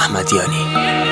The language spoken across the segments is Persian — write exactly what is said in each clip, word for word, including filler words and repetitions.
احمدیانی.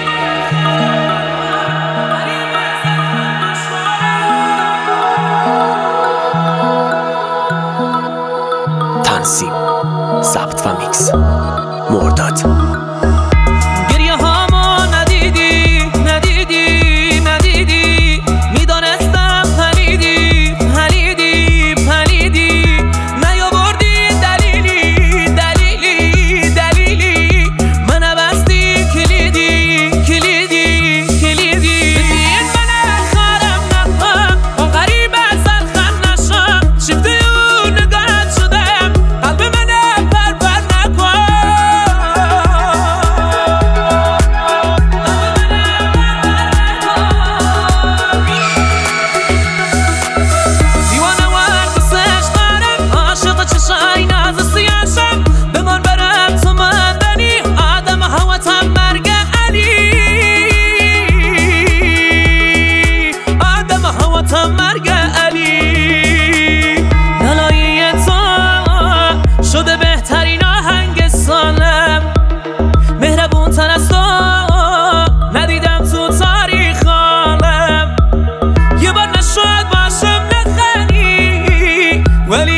تنظیم، ضبط و میکس مرداد. گریه هامو ندیدی ندیدی ندیدی، میدانستم پلیدی پلیدی پلیدی، نیاوردی دلیلی دلیلی دلیلی، من بستی کلیدی کلیدی کلیدی. بدین من خارم نخوام با غریب سرخم نشم، شفته اون نگاهت شدم قلب من پرپر نکن. دیوانه ور دوستش دارم، عاشق چشای ناز سیاشم، بمان برم تو مندنی آدم هواتم مرگ علی، آدم هواتم مرگ علی. لالایی تو شده بهترین آهنگ سالم، مهربون تر از تو ندیدم تو تاریخ عالم. یه بار نشد باشم نخنی ولی